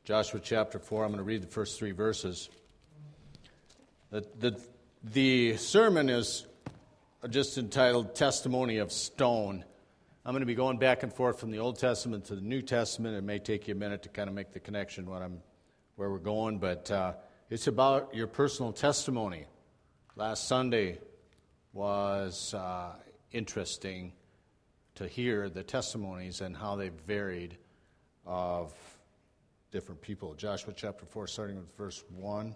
Joshua chapter 4. I'm going to read the first 3 verses. The sermon is just entitled Testimony of Stone. I'm going to be going back and forth from the Old Testament to the New Testament. It may take you a minute to kind of make the connection where we're going, but it's about your personal testimony. Last Sunday was interesting to hear the testimonies and how they varied of different people. Joshua chapter 4, starting with verse 1.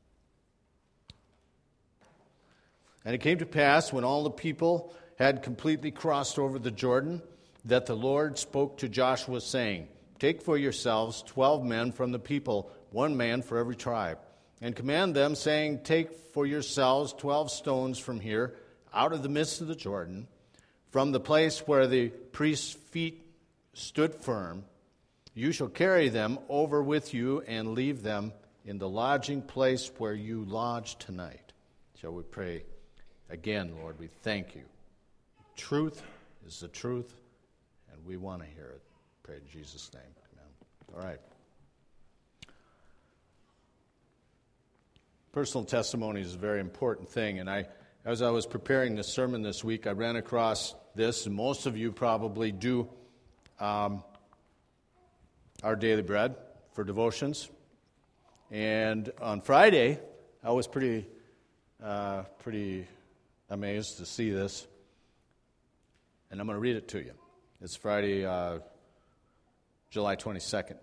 And it came to pass, when all the people had completely crossed over the Jordan, that the Lord spoke to Joshua, saying, Take for yourselves 12 men from the people, 1 man for every tribe, and command them, saying, Take for yourselves 12 stones from here, out of the midst of the Jordan, from the place where the priest's feet stood firm. You shall carry them over with you and leave them in the lodging place where you lodge tonight. Shall we pray? Again, Lord, we thank you. Truth is the truth, and we want to hear it. Pray in Jesus' name. Amen. All right. Personal testimony is a very important thing, and as I was preparing this sermon this week, I ran across this, and most of you probably do our daily bread for devotions. And on Friday, I was pretty amazed to see this, and I'm going to read it to you. It's Friday, July 22nd. It's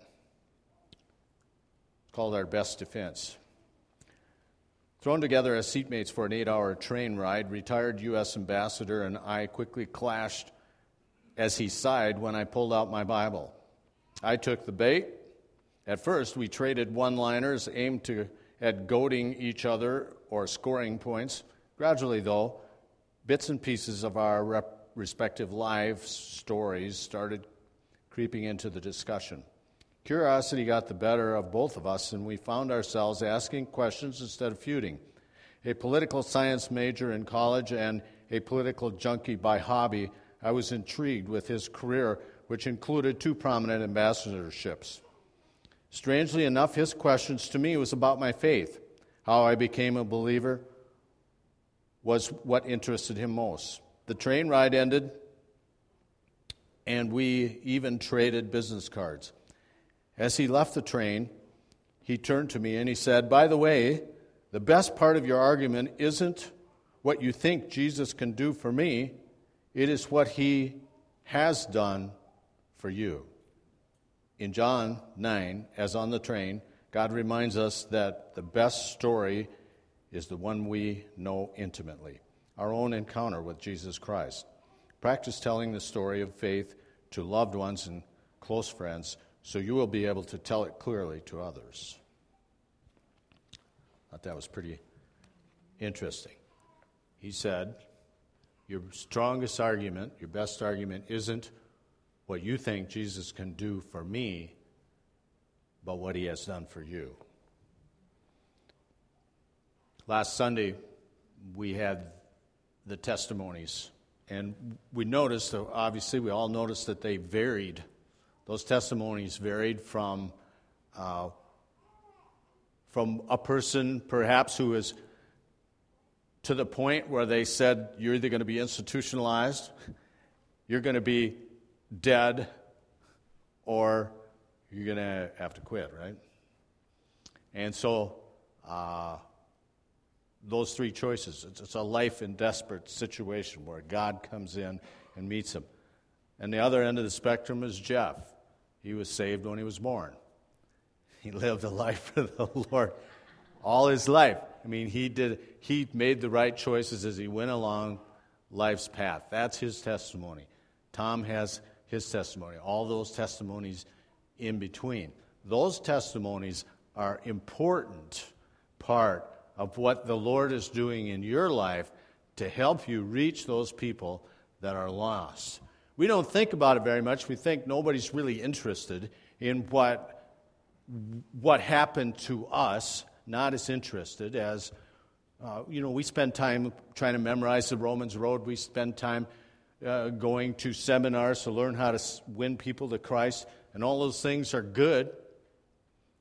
called Our Best Defense. Thrown together as seatmates for an 8-hour train ride, retired U.S. ambassador and I quickly clashed as he sighed when I pulled out my Bible. I took the bait. At first, we traded one-liners aimed at goading each other or scoring points. Gradually, though, bits and pieces of our respective life stories started creeping into the discussion. Curiosity got the better of both of us, and we found ourselves asking questions instead of feuding. A political science major in college and a political junkie by hobby, I was intrigued with his career, which included 2 prominent ambassadorships. Strangely enough, his questions to me was about my faith. How I became a believer was what interested him most. The train ride ended, and we even traded business cards. As he left the train, he turned to me and he said, By the way, the best part of your argument isn't what you think Jesus can do for me, it is what he has done for you. In John 9, as on the train, God reminds us that the best story is the one we know intimately, our own encounter with Jesus Christ. Practice telling the story of faith to loved ones and close friends, so you will be able to tell it clearly to others. I thought that was pretty interesting. He said, your strongest argument, your best argument, isn't what you think Jesus can do for me, but what he has done for you. Last Sunday, we had the testimonies, and we noticed, obviously we all noticed that they varied. Those testimonies varied from a person perhaps who is to the point where they said, you're either going to be institutionalized, you're going to be dead, or you're going to have to quit, right? And so those 3 choices, it's a life and desperate situation where God comes in and meets him. And the other end of the spectrum is Jeff. He was saved when he was born. He lived a life for the Lord all his life. I mean, he made the right choices as he went along life's path. That's his testimony. Tom has his testimony. All those testimonies in between. Those testimonies are important part of what the Lord is doing in your life to help you reach those people that are lost. We don't think about it very much. We think nobody's really interested in what happened to us, not as interested as, we spend time trying to memorize the Romans Road. We spend time going to seminars to learn how to win people to Christ, and all those things are good.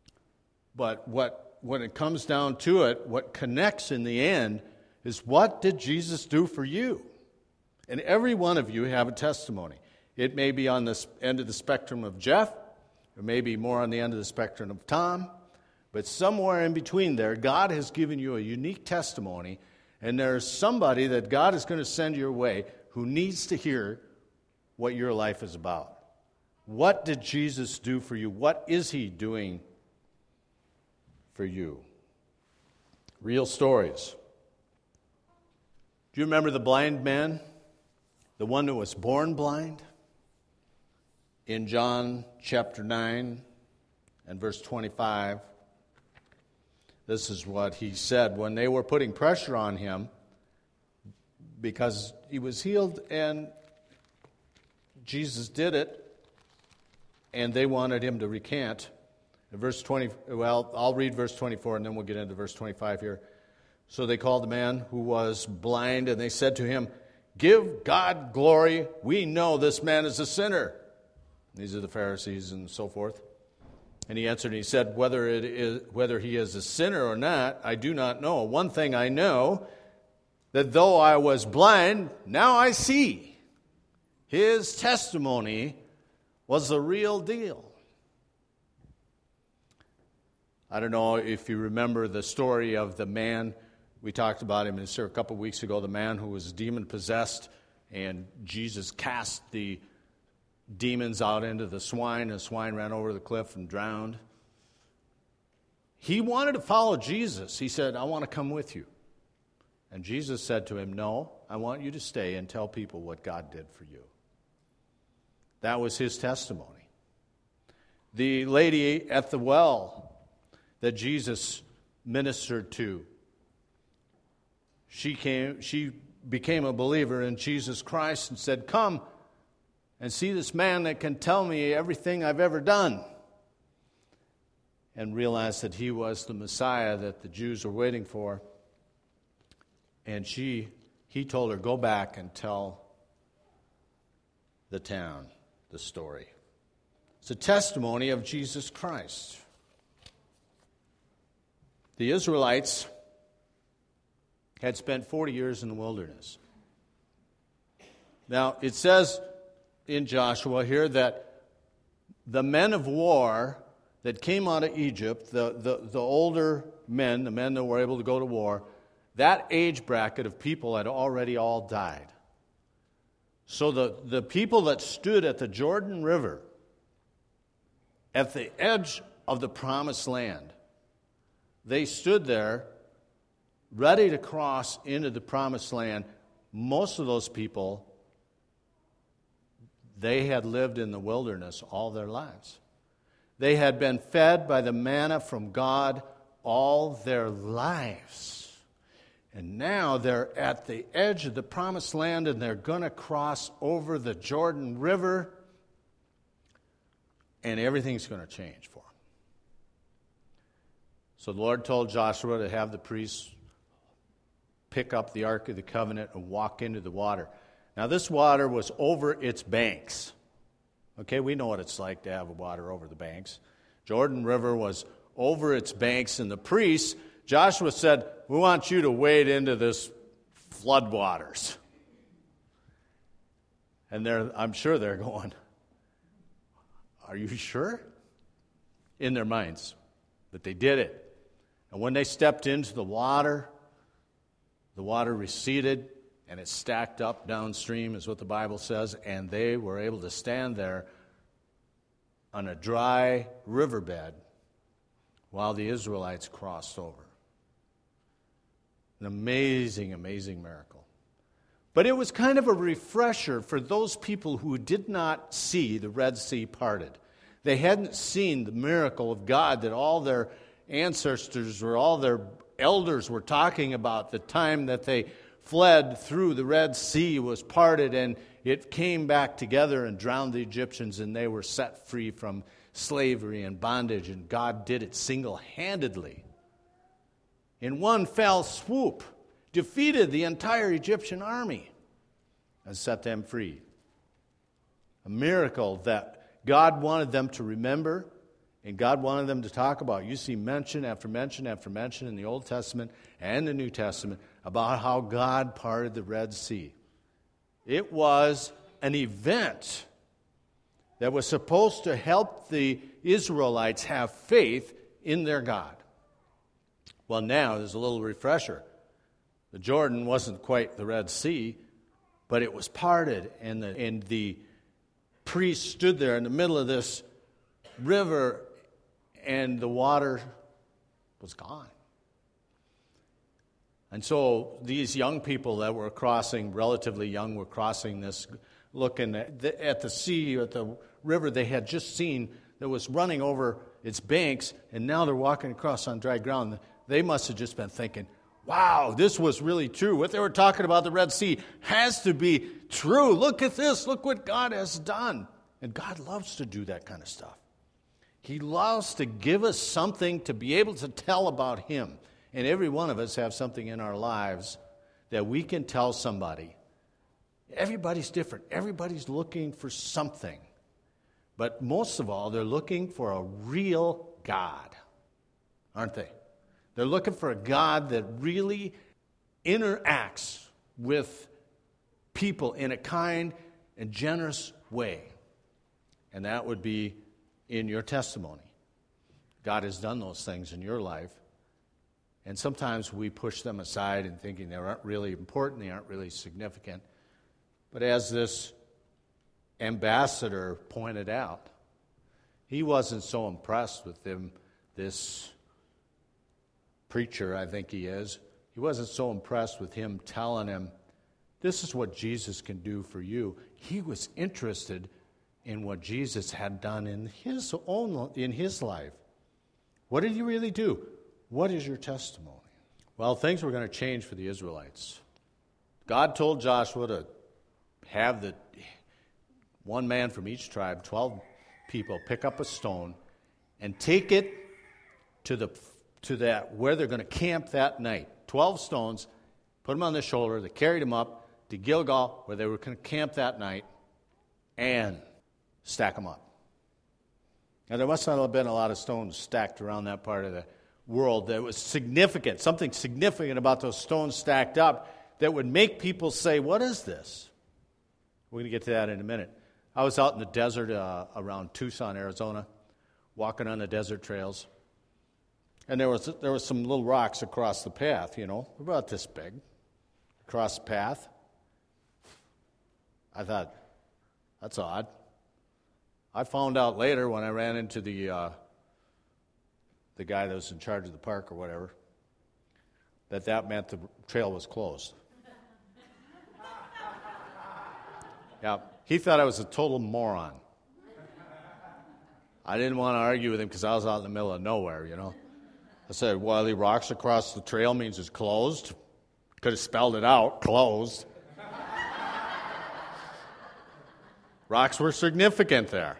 But when it comes down to it, what connects in the end is, what did Jesus do for you? And every one of you have a testimony. It may be on the end of the spectrum of Jeff, or maybe more on the end of the spectrum of Tom, but somewhere in between there, God has given you a unique testimony, and there's somebody that God is going to send your way who needs to hear what your life is about. What did Jesus do for you? What is he doing for you? Real stories. Do you remember the blind man? The one that was born blind? In John chapter 9 and verse 25, this is what he said when they were putting pressure on him because he was healed and Jesus did it, and they wanted him to recant. In verse 20, well, I'll read verse 24 and then we'll get into verse 25 here. So they called the man who was blind, and they said to him, "Give God glory. We know this man is a sinner." These are the Pharisees and so forth. And he answered and he said, whether he is a sinner or not, I do not know. One thing I know, that though I was blind, now I see. His testimony was the real deal. I don't know if you remember the story of the man. We talked about him a couple of weeks ago, the man who was demon-possessed, and Jesus cast the demons out into the swine, and the swine ran over the cliff and drowned. He wanted to follow Jesus. He said, "I want to come with you." And Jesus said to him, "No, I want you to stay and tell people what God did for you." That was his testimony. The lady at the well that Jesus ministered to, she became a believer in Jesus Christ and said, "Come and see this man that can tell me everything I've ever done." And realized that he was the Messiah that the Jews were waiting for. And he told her, "Go back and tell the town the story." It's a testimony of Jesus Christ. The Israelites had spent 40 years in the wilderness. Now, it says in Joshua here that the men of war that came out of Egypt, the older men, the men that were able to go to war, that age bracket of people had already all died. So the people that stood at the Jordan River, at the edge of the promised land, they stood there ready to cross into the promised land. Most of those people, they had lived in the wilderness all their lives. They had been fed by the manna from God all their lives. And now they're at the edge of the promised land, and they're going to cross over the Jordan River, and everything's going to change for them. So the Lord told Joshua to have the priests pick up the Ark of the Covenant and walk into the water. Now, this water was over its banks. Okay, we know what it's like to have water over the banks. Jordan River was over its banks, and the priests, Joshua said, "We want you to wade into this flood waters." And I'm sure they're going, "Are you sure?" In their minds. But they did it. And when they stepped into the water receded, and it stacked up downstream, is what the Bible says, and they were able to stand there on a dry riverbed while the Israelites crossed over. An amazing, amazing miracle. But it was kind of a refresher for those people who did not see the Red Sea parted. They hadn't seen the miracle of God that all their ancestors or all their elders were talking about. The time that they fled through the Red Sea was parted, and it came back together and drowned the Egyptians, and they were set free from slavery and bondage, and God did it single-handedly. In one fell swoop, defeated the entire Egyptian army and set them free. A miracle that God wanted them to remember And God wanted them to talk about. You see mention after mention after mention in the Old Testament and the New Testament about how God parted the Red Sea. It was an event that was supposed to help the Israelites have faith in their God. Well, now there's a little refresher. The Jordan wasn't quite the Red Sea, but it was parted, and the priest stood there in the middle of this river, and the water was gone. And so these young people that were crossing, relatively young, were crossing this, looking at the sea, at the river they had just seen that was running over its banks, and now they're walking across on dry ground. They must have just been thinking, wow, this was really true. What they were talking about the Red Sea has to be true. Look at this. Look what God has done. And God loves to do that kind of stuff. He loves to give us something to be able to tell about Him. And every one of us have something in our lives that we can tell somebody. Everybody's different. Everybody's looking for something. But most of all, they're looking for a real God, aren't they? They're looking for a God that really interacts with people in a kind and generous way. And that would be in your testimony. God has done those things in your life. And sometimes we push them aside and thinking they aren't really important, they aren't really significant. But as this ambassador pointed out, he wasn't so impressed with him, this preacher, I think he is. He wasn't so impressed with him telling him, this is what Jesus can do for you. He was interested in what Jesus had done in his life. What did he really do? What is your testimony? Well, things were going to change for the Israelites. God told Joshua to have the one man from each tribe, 12 people, pick up a stone and take it to that where they're going to camp that night. 12 stones, put them on their shoulder. They carried them up to Gilgal, where they were going to camp that night, and stack them up. Now, there must not have been a lot of stones stacked around that part of the world that was significant, something significant about those stones stacked up that would make people say, what is this? We're going to get to that in a minute. I was out in the desert around Tucson, Arizona, walking on the desert trails. And there was some little rocks across the path, about this big, across the path. I thought, that's odd. I found out later when I ran into the guy that was in charge of the park or whatever, that meant the trail was closed. Yeah, he thought I was a total moron. I didn't want to argue with him because I was out in the middle of nowhere, I said, well, the rocks across the trail means it's closed. Could have spelled it out, closed. Rocks were significant there.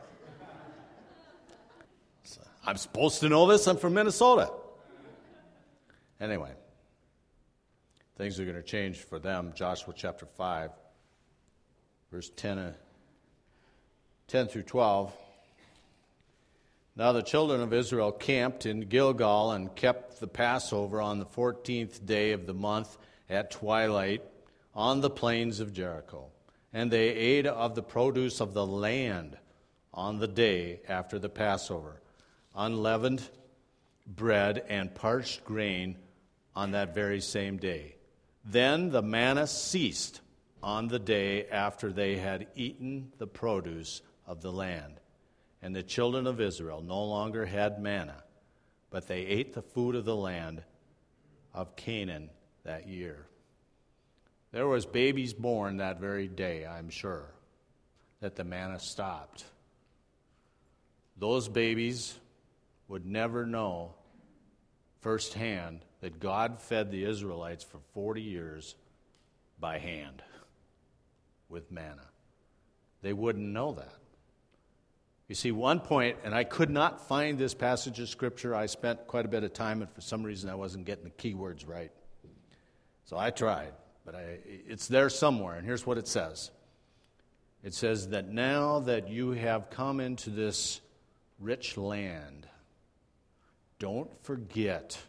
I'm supposed to know this. I'm from Minnesota. Anyway, things are going to change for them. Joshua chapter 5, verse 10 through 12. Now the children of Israel camped in Gilgal and kept the Passover on the 14th day of the month at twilight on the plains of Jericho. And they ate of the produce of the land on the day after the Passover, unleavened bread and parched grain on that very same day. Then the manna ceased on the day after they had eaten the produce of the land. And the children of Israel no longer had manna, but they ate the food of the land of Canaan that year. There was babies born that very day, I'm sure, that the manna stopped. Those babies would never know firsthand that God fed the Israelites for 40 years by hand with manna. They wouldn't know that. You see, one point, and I could not find this passage of Scripture. I spent quite a bit of time, and for some reason I wasn't getting the key words right. So I tried, but it's there somewhere, and here's what it says. It says that now that you have come into this rich land, don't forget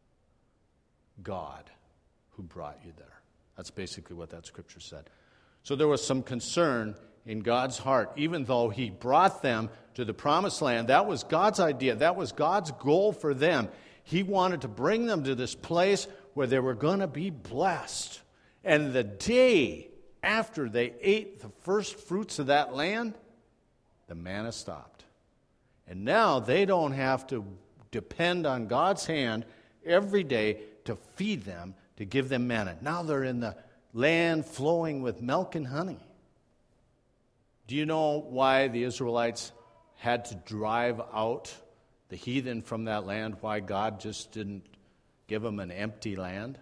God who brought you there. That's basically what that scripture said. So there was some concern in God's heart, even though he brought them to the promised land. That was God's idea. That was God's goal for them. He wanted to bring them to this place where they were going to be blessed. And the day after they ate the first fruits of that land, the manna stopped. And now they don't have to depend on God's hand every day to feed them, to give them manna. Now they're in the land flowing with milk and honey. Do you know why the Israelites had to drive out the heathen from that land? Why God just didn't give them an empty land?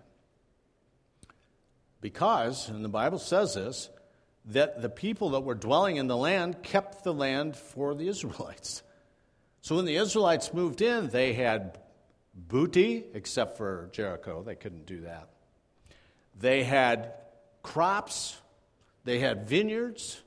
Because, and the Bible says this, that the people that were dwelling in the land kept the land for the Israelites. So when the Israelites moved in, they had booty, except for Jericho. They couldn't do that. They had crops. They had vineyards.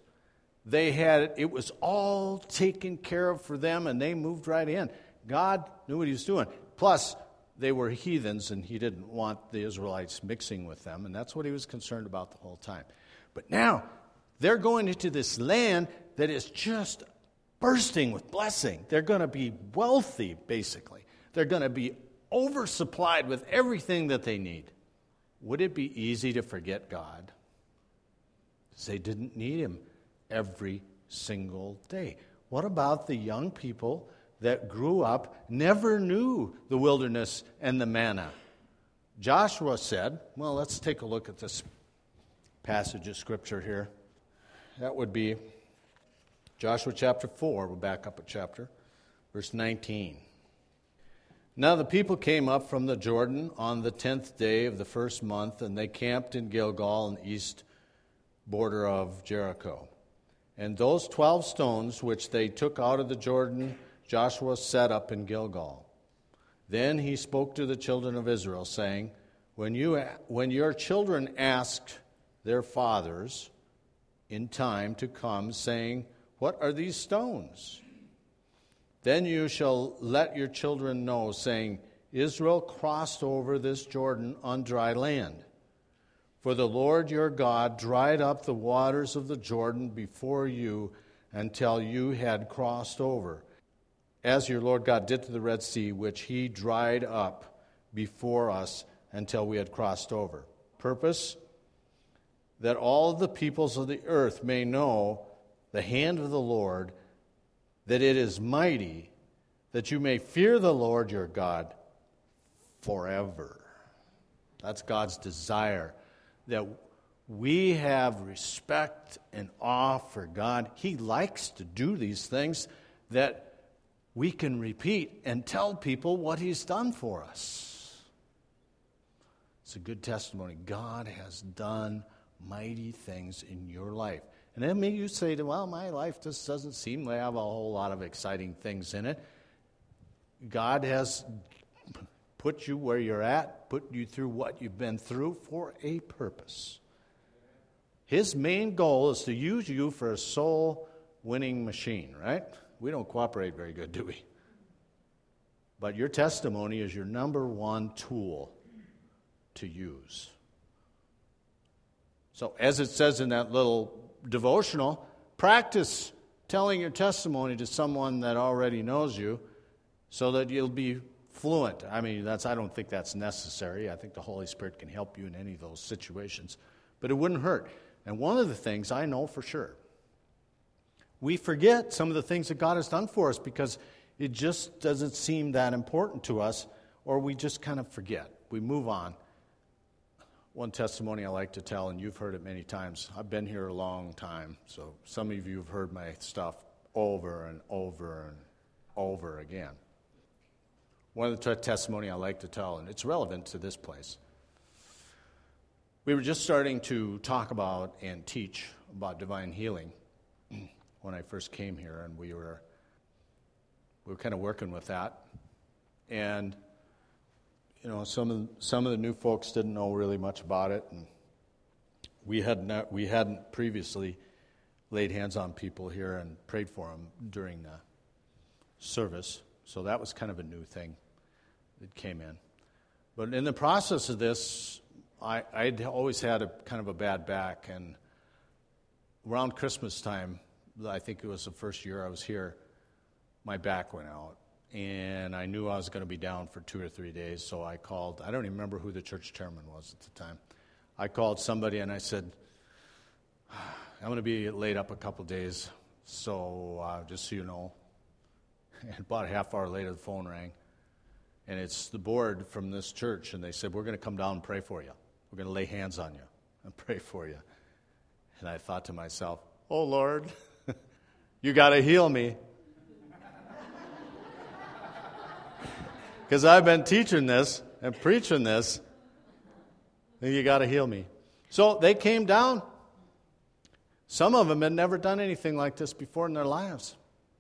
It was all taken care of for them, and they moved right in. God knew what he was doing. Plus, they were heathens, and he didn't want the Israelites mixing with them, and that's what he was concerned about the whole time. But now, they're going into this land that is just bursting with blessing. They're going to be wealthy, basically. They're going to be oversupplied with everything that they need. Would it be easy to forget God? Because they didn't need him every single day. What about the young people that grew up, never knew the wilderness and the manna? Joshua said, well, let's take a look at this passage of Scripture here. That would be Joshua chapter 4. We'll back up a chapter. Verse 19. Now the people came up from the Jordan on the 10th day of the first month, and they camped in Gilgal on the east border of Jericho. And those 12 stones which they took out of the Jordan, Joshua set up in Gilgal. Then he spoke to the children of Israel, saying, When your children ask their fathers in time to come, saying, What are these stones? Then you shall let your children know, saying, Israel crossed over this Jordan on dry land. For the Lord your God dried up the waters of the Jordan before you until you had crossed over, as your Lord God did to the Red Sea, which he dried up before us until we had crossed over. Purpose, that all the peoples of the earth may know the hand of the Lord, that it is mighty, that you may fear the Lord your God forever. That's God's desire, that we have respect and awe for God. He likes to do these things that we can repeat and tell people what he's done for us. It's a good testimony. God has done mighty things in your life. And then maybe you say, well, my life just doesn't seem to have a whole lot of exciting things in it. God has put you where you're at, put you through what you've been through for a purpose. His main goal is to use you for a soul-winning machine, right? We don't cooperate very good, do we? But your testimony is your number one tool to use. So as it says in that little devotional, practice telling your testimony to someone that already knows you so that you'll be fluent. I don't think that's necessary. I think the Holy Spirit can help you in any of those situations. But it wouldn't hurt. And one of the things I know for sure, we forget some of the things that God has done for us because it just doesn't seem that important to us, or we just kind of forget. We move on. One testimony I like to tell, and you've heard it many times. I've been here a long time, so some of you have heard my stuff over and over and over again. One of the testimony I like to tell, and it's relevant to this place. We were just starting to talk about and teach about divine healing when I first came here, and we were kind of working with that. And some of the new folks didn't know really much about it, and we hadn't previously laid hands on people here and prayed for them during the service, so that was kind of a new thing. it came in. But in the process of this, I'd always had a kind of a bad back, and around Christmas time, I think it was the first year I was here, my back went out, and I knew I was going to be down for 2 or 3 days, so I called. I don't even remember who the church chairman was at the time. I called somebody, and I said, I'm going to be laid up a couple days, so just so you know. And about a half hour later, the phone rang, and it's the board from this church, and they said, we're going to come down and pray for you. We're going to lay hands on you and pray for you. And I thought to myself, oh, Lord, you got to heal me. Because I've been teaching this and preaching this, and you got to heal me. So they came down. Some of them had never done anything like this before in their lives.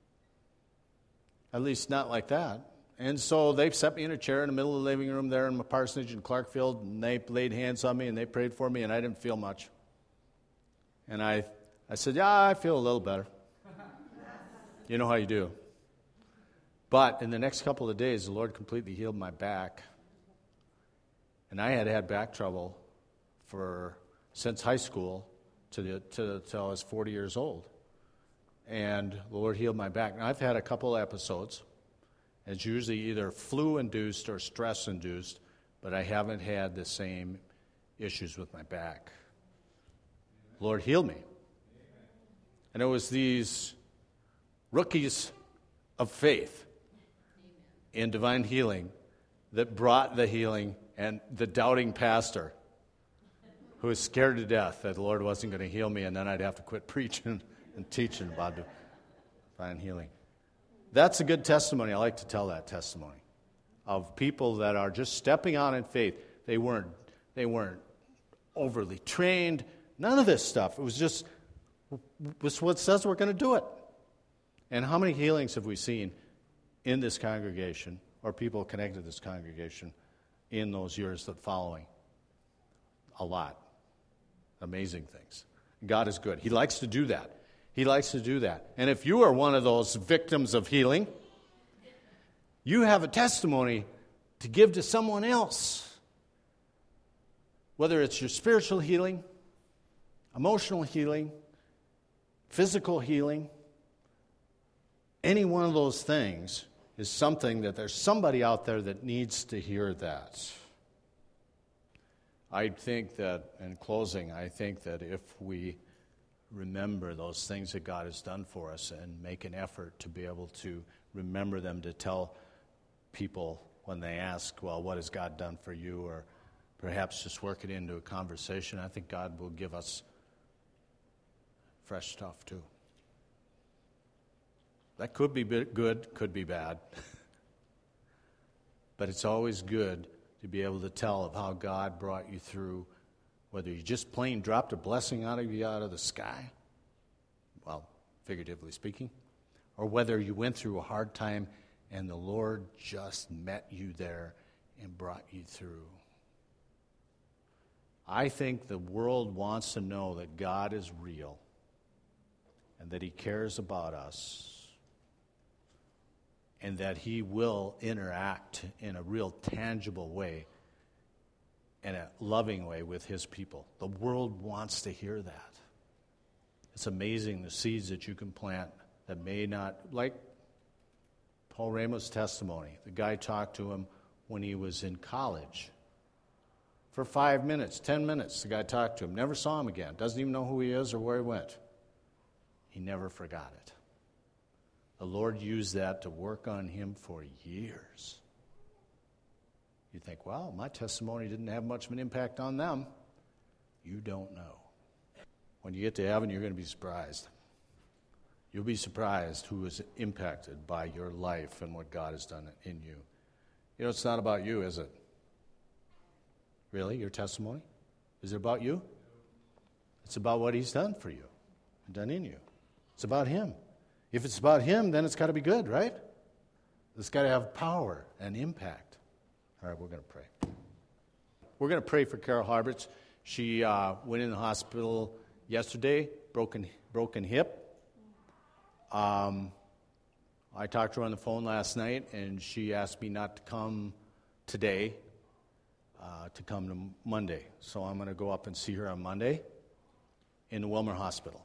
At least not like that. And so they set me in a chair in the middle of the living room there in my parsonage in Clarkfield, and they laid hands on me, and they prayed for me, and I didn't feel much. And I said, yeah, I feel a little better. You know how you do. But in the next couple of days, the Lord completely healed my back. And I had back trouble since high school till I was 40 years old. And the Lord healed my back. Now, I've had a couple episodes. It's usually either flu-induced or stress-induced, but I haven't had the same issues with my back. The Lord healed me. And it was these rookies of faith in divine healing that brought the healing, and the doubting pastor who was scared to death that the Lord wasn't going to heal me, and then I'd have to quit preaching and teaching about divine healing. That's a good testimony. I like to tell that testimony of people that are just stepping out in faith. They weren't overly trained. None of this stuff. It was just what says we're going to do it. And how many healings have we seen in this congregation, or people connected to this congregation, in those years that following? A lot. Amazing things. God is good. He likes to do that. He likes to do that. And if you are one of those victims of healing, you have a testimony to give to someone else. Whether it's your spiritual healing, emotional healing, physical healing, any one of those things is something that there's somebody out there that needs to hear that. I think that, in closing, I think that if we remember those things that God has done for us and make an effort to be able to remember them, to tell people when they ask, well, what has God done for you? Or perhaps just work it into a conversation. I think God will give us fresh stuff too. That could be good, could be bad. But it's always good to be able to tell of how God brought you through, whether you just plain dropped a blessing out of the sky, well, figuratively speaking, or whether you went through a hard time and the Lord just met you there and brought you through. I think the world wants to know that God is real and that He cares about us and that He will interact in a real tangible way, in a loving way with His people. The world wants to hear that. It's amazing the seeds that you can plant that may not, like Paul Ramos' testimony. The guy talked to him when he was in college. For 5 minutes, 10 minutes, the guy talked to him. Never saw him again. Doesn't even know who he is or where he went. He never forgot it. The Lord used that to work on him for years. You think, well, my testimony didn't have much of an impact on them. You don't know. When you get to heaven, you're going to be surprised. You'll be surprised who is impacted by your life and what God has done in you. You know, it's not about you, is it? Really, your testimony? Is it about you? It's about what He's done for you and done in you. It's about Him. If it's about Him, then it's got to be good, right? It's got to have power and impact. All right, we're going to pray. We're going to pray for Carol Harberts. She went in the hospital yesterday, broken hip. I talked to her on the phone last night, and she asked me not to come today to come to Monday. So I'm going to go up and see her on Monday in the Wilmer Hospital.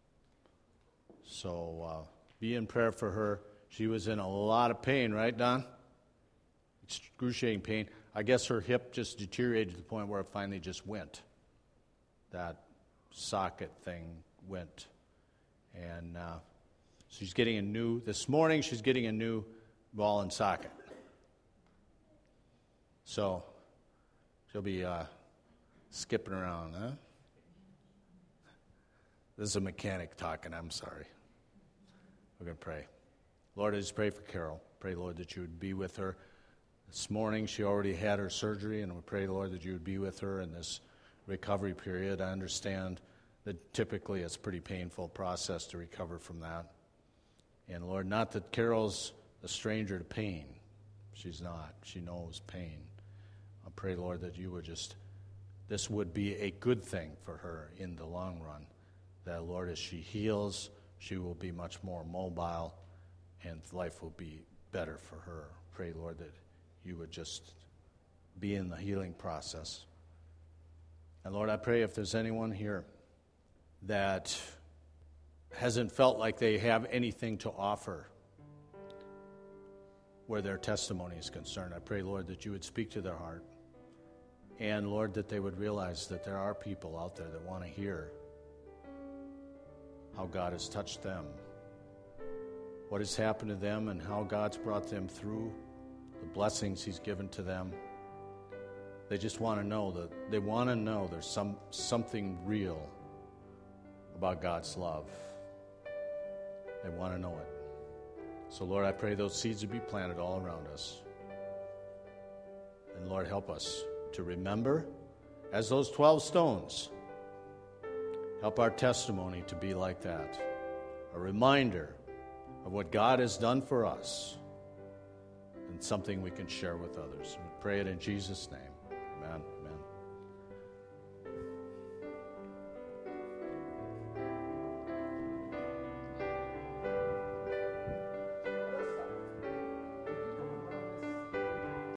So be in prayer for her. She was in a lot of pain, right, Don? Excruciating pain. I guess her hip just deteriorated to the point where it finally just went. That socket thing went. And she's getting this morning she's getting a new ball and socket. So she'll be skipping around, huh? This is a mechanic talking, I'm sorry. We're going to pray. Lord, I just pray for Carol. Pray, Lord, that you would be with her. This morning she already had her surgery, and we pray, Lord, that you would be with her in this recovery period. I understand that typically it's a pretty painful process to recover from that. And Lord, not that Carol's a stranger to pain. She's not. She knows pain. I pray, Lord, that you would this would be a good thing for her in the long run. That, Lord, as she heals, she will be much more mobile and life will be better for her. Pray, Lord, that you would just be in the healing process. And Lord, I pray if there's anyone here that hasn't felt like they have anything to offer where their testimony is concerned, I pray, Lord, that you would speak to their heart. And, Lord, that they would realize that there are people out there that want to hear how God has touched them, what has happened to them, and how God's brought them through, the blessings he's given to them. They just want to know there's something real about God's love. They want to know it. So, Lord, I pray those seeds would be planted all around us. And, Lord, help us to remember, as those 12 stones, help our testimony to be like that. A reminder of what God has done for us and something we can share with others. We pray it in Jesus' name. Amen.